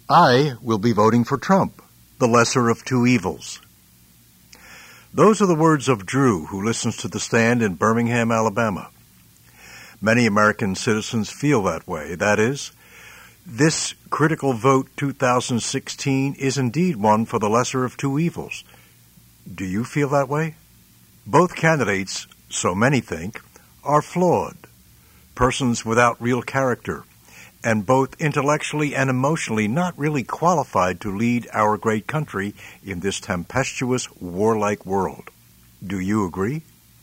I will be voting for Trump, the lesser of two evils. Those are the words of Drew, who listens to The Stand in Birmingham, Alabama. Many American citizens feel that way. That is, this critical vote 2016 is indeed one for the lesser of two evils. Do you feel that way? Both candidates, so many think, are flawed, persons without real character, and both intellectually and emotionally not really qualified to lead our great country in this tempestuous, warlike world. Do you agree?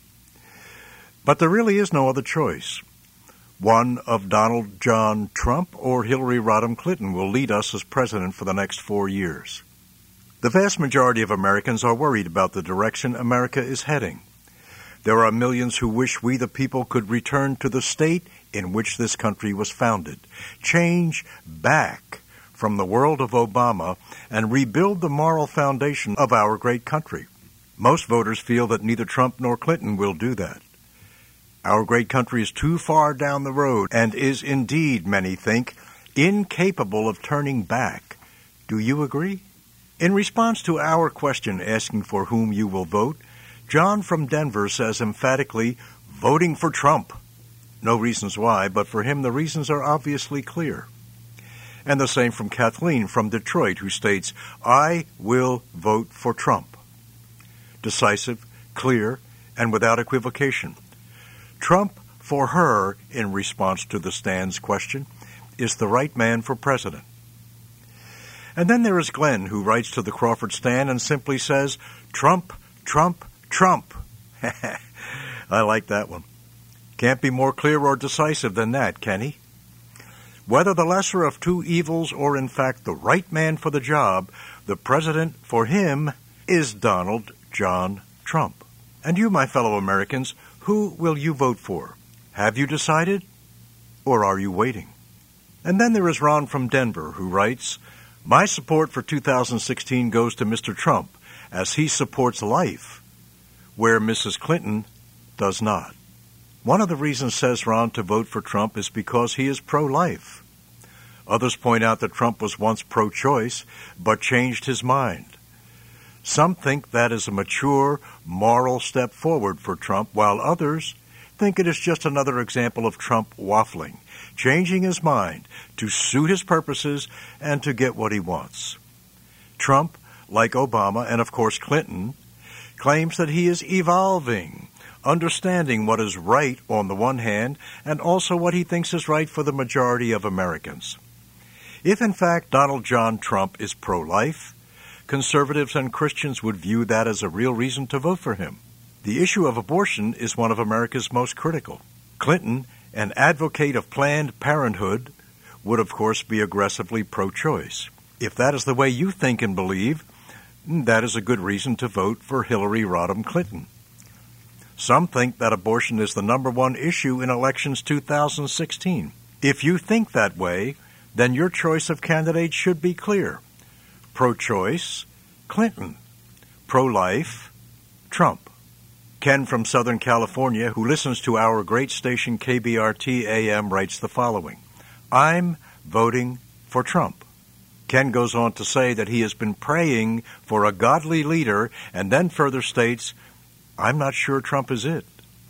But there really is no other choice. One of Donald John Trump or Hillary Rodham Clinton will lead us as president for the next 4 years. The vast majority of Americans are worried about the direction America is heading. There are millions who wish we the people could return to the state in which this country was founded, change back from the world of Obama, and rebuild the moral foundation of our great country. Most voters feel that neither Trump nor Clinton will do that. Our great country is too far down the road and is indeed, many think, incapable of turning back. Do you agree? In response to our question asking for whom you will vote, John from Denver says emphatically, voting for Trump. No reasons why, but for him the reasons are obviously clear. And the same from Kathleen from Detroit, who states, I will vote for Trump. Decisive, clear, and without equivocation. Trump, for her, in response to the Stand's question, is the right man for president. And then there is Glenn, who writes to the Crawford Stand and simply says, Trump, Trump, Trump. I like that one. Can't be more clear or decisive than that, can he? Whether the lesser of two evils or in fact the right man for the job, the president for him is Donald John Trump. And you, my fellow Americans, who will you vote for? Have you decided? Or are you waiting? And then there is Ron from Denver, who writes, my support for 2016 goes to Mr. Trump, as he supports life, where Mrs. Clinton does not. One of the reasons, says Ron, to vote for Trump is because he is pro-life. Others point out that Trump was once pro-choice, but changed his mind. Some think that is a mature, moral step forward for Trump, while others think it is just another example of Trump waffling, changing his mind to suit his purposes and to get what he wants. Trump, like Obama and of course Clinton, claims that he is evolving, understanding what is right on the one hand and also what he thinks is right for the majority of Americans. If in fact Donald John Trump is pro-life, conservatives and Christians would view that as a real reason to vote for him. The issue of abortion is one of America's most critical. Clinton, an advocate of Planned Parenthood, would of course be aggressively pro-choice. If that is the way you think and believe, that is a good reason to vote for Hillary Rodham Clinton. Some think that abortion is the number one issue in elections 2016. If you think that way, then your choice of candidate should be clear. Pro-choice, Clinton. Pro-life, Trump. Ken from Southern California, who listens to our great station KBRT AM, writes the following. I'm voting for Trump. Ken goes on to say that he has been praying for a godly leader and then further states, I'm not sure Trump is it.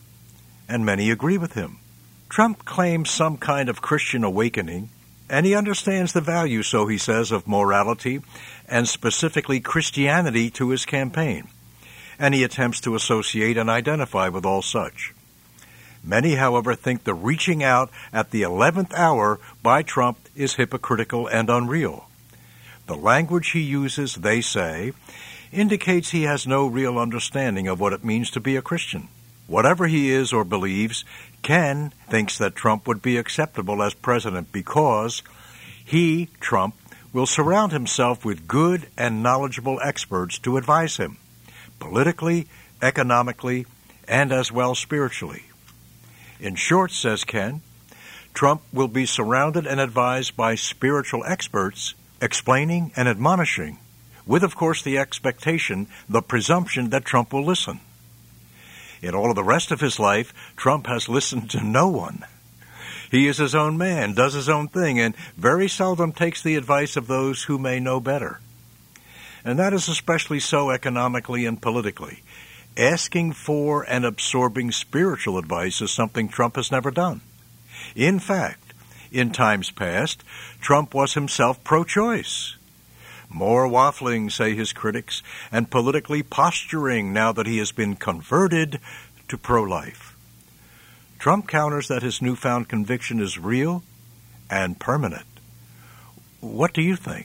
And many agree with him. Trump claims some kind of Christian awakening, and he understands the value, so he says, of morality and specifically Christianity to his campaign, and he attempts to associate and identify with all such. Many, however, think the reaching out at the 11th hour by Trump is hypocritical and unreal. The language he uses, they say, indicates he has no real understanding of what it means to be a Christian. Whatever he is or believes, Ken thinks that Trump would be acceptable as president because he, Trump, will surround himself with good and knowledgeable experts to advise him, politically, economically, and as well spiritually. In short, says Ken, Trump will be surrounded and advised by spiritual experts, explaining and admonishing, with, of course, the expectation, the presumption that Trump will listen. In all of the rest of his life, Trump has listened to no one. He is his own man, does his own thing, and very seldom takes the advice of those who may know better. And that is especially so economically and politically. Asking for and absorbing spiritual advice is something Trump has never done. In fact, in times past, Trump was himself pro-choice. More waffling, say his critics, and politically posturing now that he has been converted to pro-life. Trump counters that his newfound conviction is real and permanent. What do you think?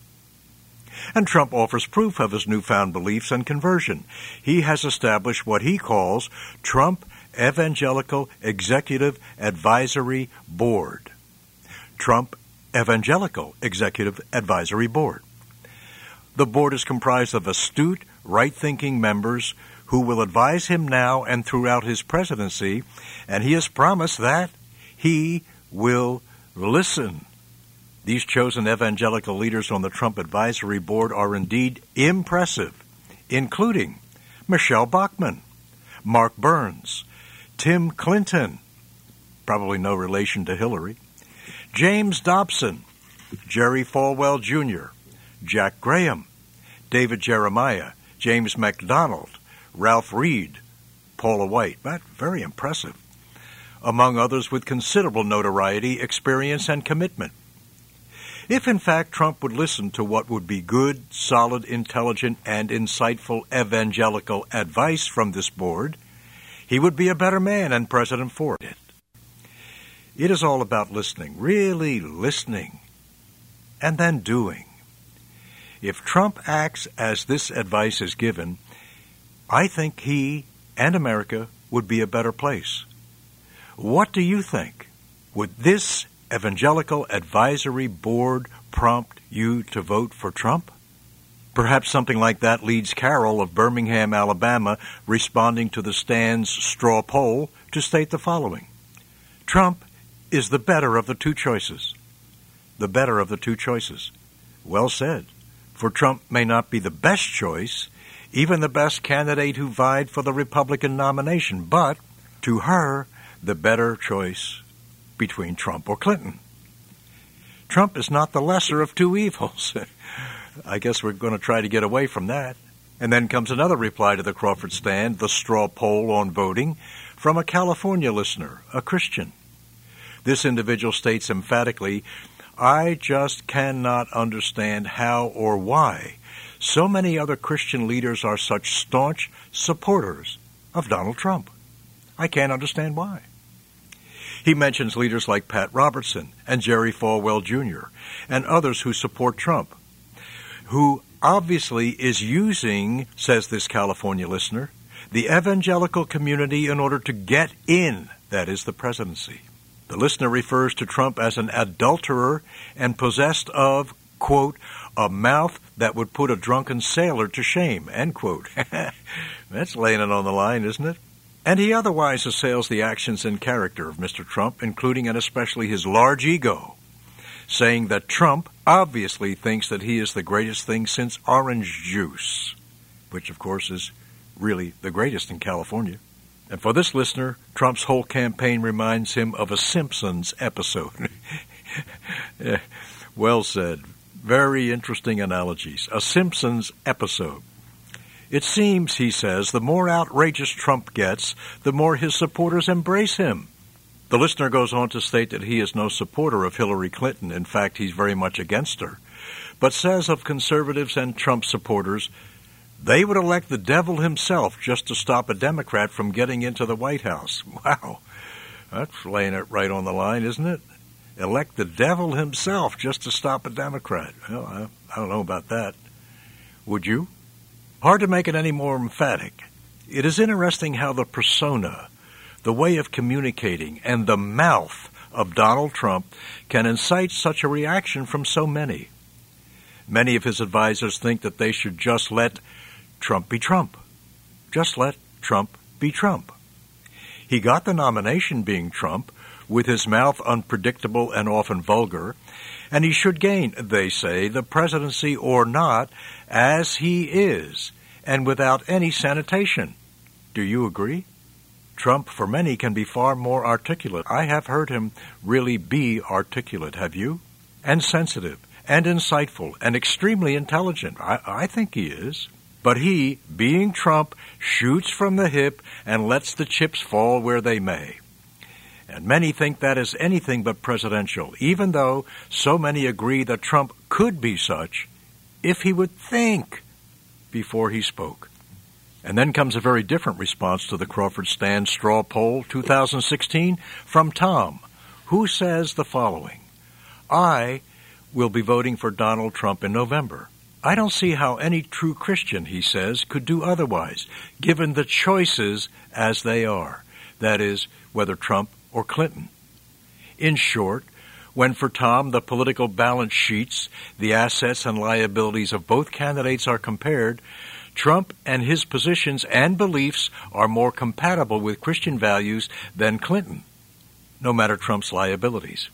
And Trump offers proof of his newfound beliefs and conversion. He has established what he calls Trump Evangelical Executive Advisory Board. Trump Evangelical Executive Advisory Board. The board is comprised of astute, right-thinking members who will advise him now and throughout his presidency, and he has promised that he will listen. These chosen evangelical leaders on the Trump Advisory Board are indeed impressive, including Michelle Bachmann, Mark Burns, Tim Clinton, probably no relation to Hillary, James Dobson, Jerry Falwell Jr., Jack Graham, David Jeremiah, James MacDonald, Ralph Reed, Paula White. That's very impressive. Among others with considerable notoriety, experience, and commitment. If in fact Trump would listen to what would be good, solid, intelligent, and insightful evangelical advice from this board, he would be a better man and president for it. It is all about listening, really listening, and then doing. If Trump acts as this advice is given, I think he and America would be a better place. What do you think? Would this Evangelical Advisory Board prompt you to vote for Trump? Perhaps something like that leads Carol of Birmingham, Alabama, responding to the Stand's straw poll, to state the following. Trump is the better of the two choices. The better of the two choices. Well said. For Trump may not be the best choice, even the best candidate who vied for the Republican nomination, but, to her, the better choice between Trump or Clinton. Trump is not the lesser of two evils. I guess we're going to try to get away from that. And then comes another reply to the Crawford Stand, the straw poll on voting, from a California listener, a Christian. This individual states emphatically, I just cannot understand how or why so many other Christian leaders are such staunch supporters of Donald Trump. I can't understand why. He mentions leaders like Pat Robertson and Jerry Falwell Jr. and others who support Trump, who obviously is using, says this California listener, the evangelical community in order to get in, that is, the presidency. The listener refers to Trump as an adulterer and possessed of, quote, a mouth that would put a drunken sailor to shame, end quote. That's laying it on the line, isn't it? And he otherwise assails the actions and character of Mr. Trump, including and especially his large ego, saying that Trump obviously thinks that he is the greatest thing since orange juice, which, of course, is really the greatest in California. And for this listener, Trump's whole campaign reminds him of a Simpsons episode. Well said. Very interesting analogies. A Simpsons episode. It seems, he says, the more outrageous Trump gets, the more his supporters embrace him. The listener goes on to state that he is no supporter of Hillary Clinton. In fact, he's very much against her. But says of conservatives and Trump supporters, they would elect the devil himself just to stop a Democrat from getting into the White House. Wow, that's laying it right on the line, isn't it? Elect the devil himself just to stop a Democrat. Well, I don't know about that. Would you? Hard to make it any more emphatic. It is interesting how the persona, the way of communicating, and the mouth of Donald Trump can incite such a reaction from so many. Many of his advisors think that they should just let Trump be Trump. Just let Trump be Trump. He got the nomination being Trump, with his mouth unpredictable and often vulgar, and he should gain, they say, the presidency or not, as he is, and without any sanitation. Do you agree? Trump, for many, can be far more articulate. I have heard him really be articulate, have you? And sensitive, and insightful, and extremely intelligent. I think he is. But he, being Trump, shoots from the hip and lets the chips fall where they may. And many think that is anything but presidential, even though so many agree that Trump could be such if he would think before he spoke. And then comes a very different response to the Crawford Stand straw poll 2016 from Tom, who says the following: I will be voting for Donald Trump in November. I don't see how any true Christian, he says, could do otherwise, given the choices as they are. That is, whether Trump or Clinton. In short, when for Tom the political balance sheets, the assets and liabilities of both candidates are compared, Trump and his positions and beliefs are more compatible with Christian values than Clinton, no matter Trump's liabilities.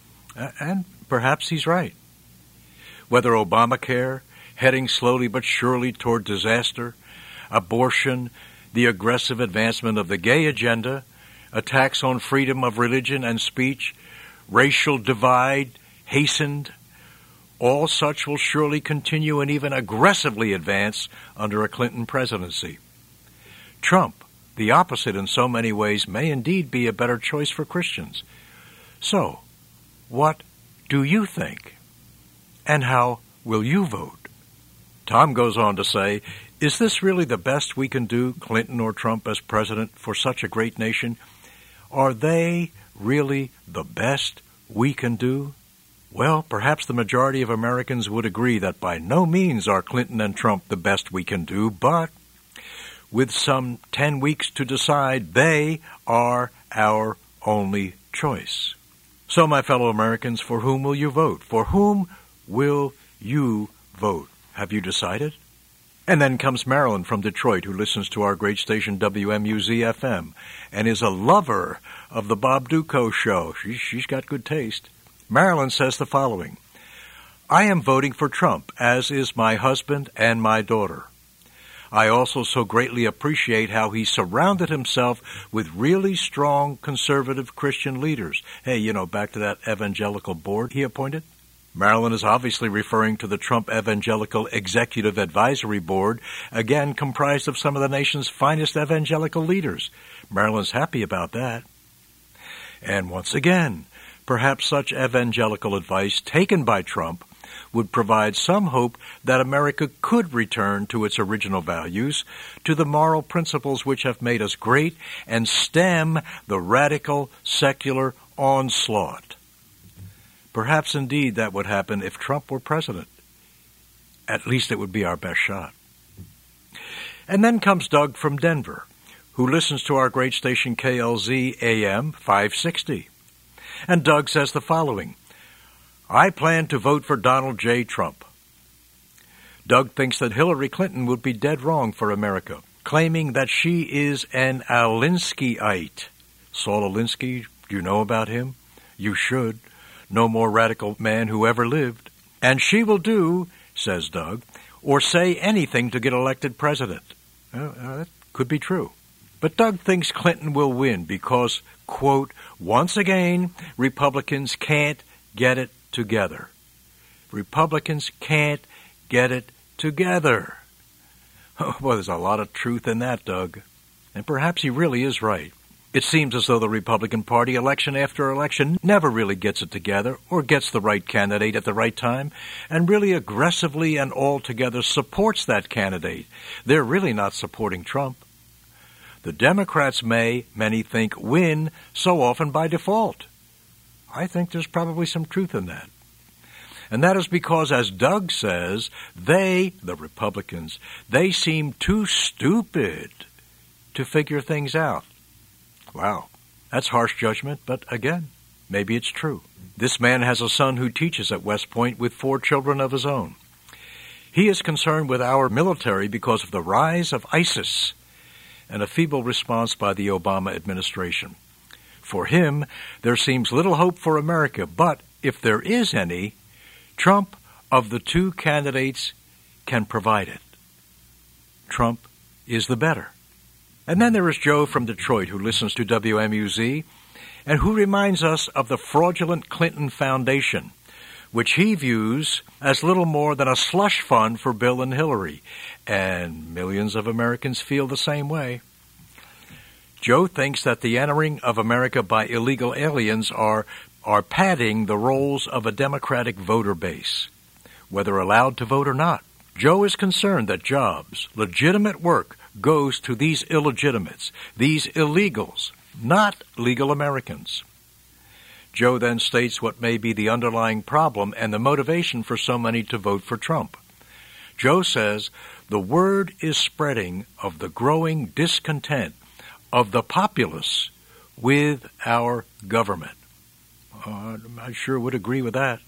And perhaps he's right. Whether Obamacare, heading slowly but surely toward disaster, abortion, the aggressive advancement of the gay agenda, attacks on freedom of religion and speech, racial divide hastened, all such will surely continue and even aggressively advance under a Clinton presidency. Trump, the opposite in so many ways, may indeed be a better choice for Christians. So, what do you think? And how will you vote? Tom goes on to say, is this really the best we can do, Clinton or Trump as president for such a great nation? Are they really the best we can do? Well, perhaps the majority of Americans would agree that by no means are Clinton and Trump the best we can do, but with some 10 weeks to decide, they are our only choice. So, my fellow Americans, for whom will you vote? For whom will you vote? Have you decided? And then comes Marilyn from Detroit, who listens to our great station WMUZ-FM and is a lover of the Bob Duco show. She's got good taste. Marilyn says the following: I am voting for Trump, as is my husband and my daughter. I also so greatly appreciate how he surrounded himself with really strong conservative Christian leaders. Hey, back to that evangelical board he appointed. Marilyn is obviously referring to the Trump Evangelical Executive Advisory Board, again comprised of some of the nation's finest evangelical leaders. Marilyn's happy about that. And once again, perhaps such evangelical advice taken by Trump would provide some hope that America could return to its original values, to the moral principles which have made us great, and stem the radical secular onslaught. Perhaps indeed that would happen if Trump were president. At least it would be our best shot. And then comes Doug from Denver, who listens to our great station KLZ AM 560. And Doug says the following: I plan to vote for Donald J. Trump. Doug thinks that Hillary Clinton would be dead wrong for America, claiming that she is an Alinskyite. Saul Alinsky, do you know about him? You should. No more radical man who ever lived. And she will do, says Doug, or say anything to get elected president. That could be true. But Doug thinks Clinton will win because, quote, once again, Republicans can't get it together. Republicans can't get it together. Oh, boy, there's a lot of truth in that, Doug. And perhaps he really is right. It seems as though the Republican Party, election after election, never really gets it together or gets the right candidate at the right time and really aggressively and altogether supports that candidate. They're really not supporting Trump. The Democrats may, many think, win so often by default. I think there's probably some truth in that. And that is because, as Doug says, they, the Republicans, they seem too stupid to figure things out. Wow, that's harsh judgment, but again, maybe it's true. This man has a son who teaches at West Point with 4 children of his own. He is concerned with our military because of the rise of ISIS and a feeble response by the Obama administration. For him, there seems little hope for America, but if there is any, Trump, of the 2 candidates, can provide it. Trump is the better. And then there is Joe from Detroit, who listens to WMUZ and who reminds us of the fraudulent Clinton Foundation, which he views as little more than a slush fund for Bill and Hillary. And millions of Americans feel the same way. Joe thinks that the entering of America by illegal aliens are padding the rolls of a Democratic voter base, whether allowed to vote or not. Joe is concerned that jobs, legitimate work, goes to these illegitimates, these illegals, not legal Americans. Joe then states what may be the underlying problem and the motivation for so many to vote for Trump. Joe says the word is spreading of the growing discontent of the populace with our government. I sure would agree with that.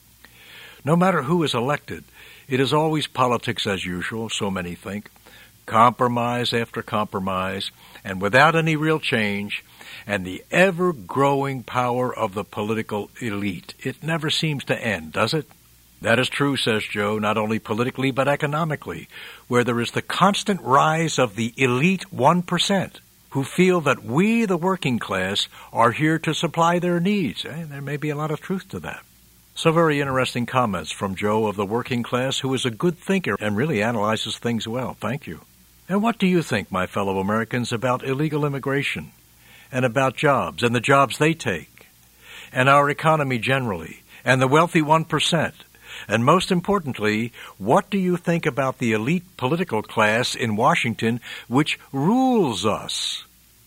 No matter who is elected, it is always politics as usual, so many think, compromise after compromise, and without any real change, and the ever-growing power of the political elite. It never seems to end, does it? That is true, says Joe, not only politically but economically, where there is the constant rise of the elite 1%, who feel that we, the working class, are here to supply their needs. There may be a lot of truth to that. So very interesting comments from Joe of the working class, who is a good thinker and really analyzes things well. Thank you. And what do you think, my fellow Americans, about illegal immigration and about jobs and the jobs they take and our economy generally and the wealthy 1%? And most importantly, what do you think about the elite political class in Washington which rules us?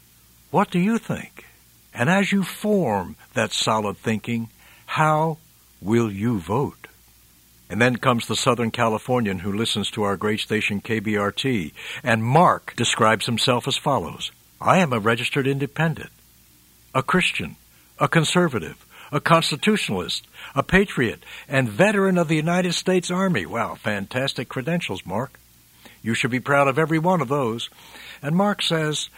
What do you think? And as you form that solid thinking, how will you vote? And then comes the Southern Californian who listens to our great station KBRT, and Mark describes himself as follows. I am a registered independent, a Christian, a conservative, a constitutionalist, a patriot, and veteran of the United States Army. Wow, fantastic credentials, Mark. You should be proud of every one of those. And Mark says,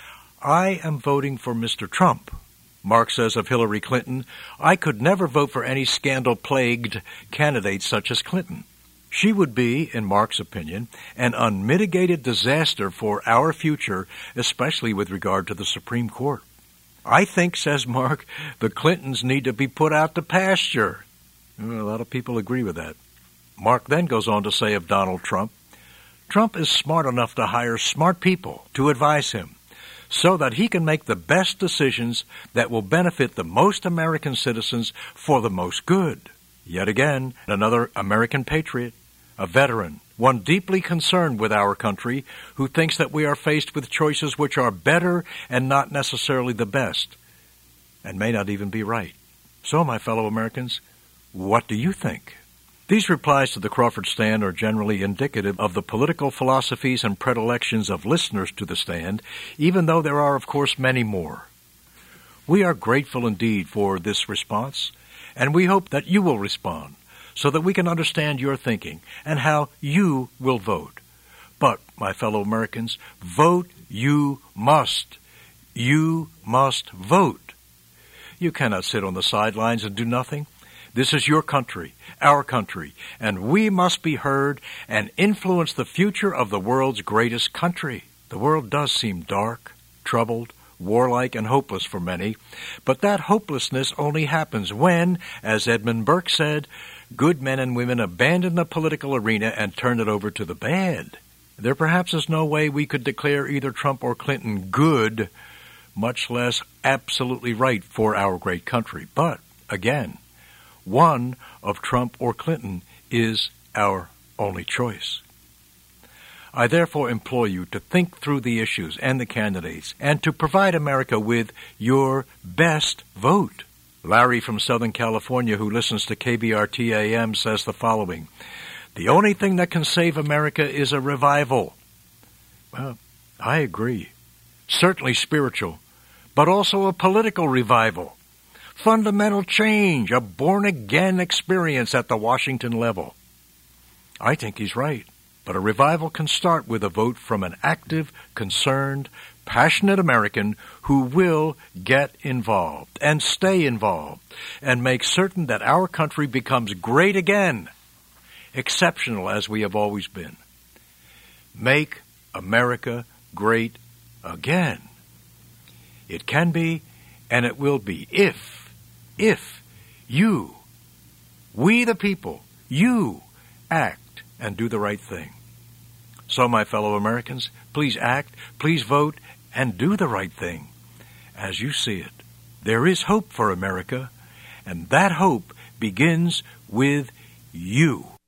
I am voting for Mr. Trump. Mark says of Hillary Clinton, I could never vote for any scandal-plagued candidate such as Clinton. She would be, in Mark's opinion, an unmitigated disaster for our future, especially with regard to the Supreme Court. I think, says Mark, the Clintons need to be put out to pasture. A lot of people agree with that. Mark then goes on to say of Donald Trump, Trump is smart enough to hire smart people to advise him, so that he can make the best decisions that will benefit the most American citizens for the most good. Yet again, another American patriot, a veteran, one deeply concerned with our country, who thinks that we are faced with choices which are better and not necessarily the best, and may not even be right. So, my fellow Americans, what do you think? These replies to the Crawford Stand are generally indicative of the political philosophies and predilections of listeners to the Stand, even though there are, of course, many more. We are grateful indeed for this response, and we hope that you will respond so that we can understand your thinking and how you will vote. But, my fellow Americans, vote you must. You must vote. You cannot sit on the sidelines and do nothing. This is your country, our country, and we must be heard and influence the future of the world's greatest country. The world does seem dark, troubled, warlike, and hopeless for many, but that hopelessness only happens when, as Edmund Burke said, good men and women abandon the political arena and turn it over to the bad. There perhaps is no way we could declare either Trump or Clinton good, much less absolutely right for our great country. But, again, one of Trump or Clinton is our only choice. I therefore implore you to think through the issues and the candidates and to provide America with your best vote. Larry from Southern California, who listens to KBRT AM, says the following, the only thing that can save America is a revival. Well, I agree. Certainly spiritual, but also a political revival. Fundamental change, a born-again experience at the Washington level. I think he's right, but a revival can start with a vote from an active, concerned, passionate American who will get involved and stay involved and make certain that our country becomes great again, exceptional as we have always been. Make America great again. It can be, and it will be, if you, we the people, you act and do the right thing. So, my fellow Americans, please act, please vote, and do the right thing as you see it. There is hope for America, and that hope begins with you.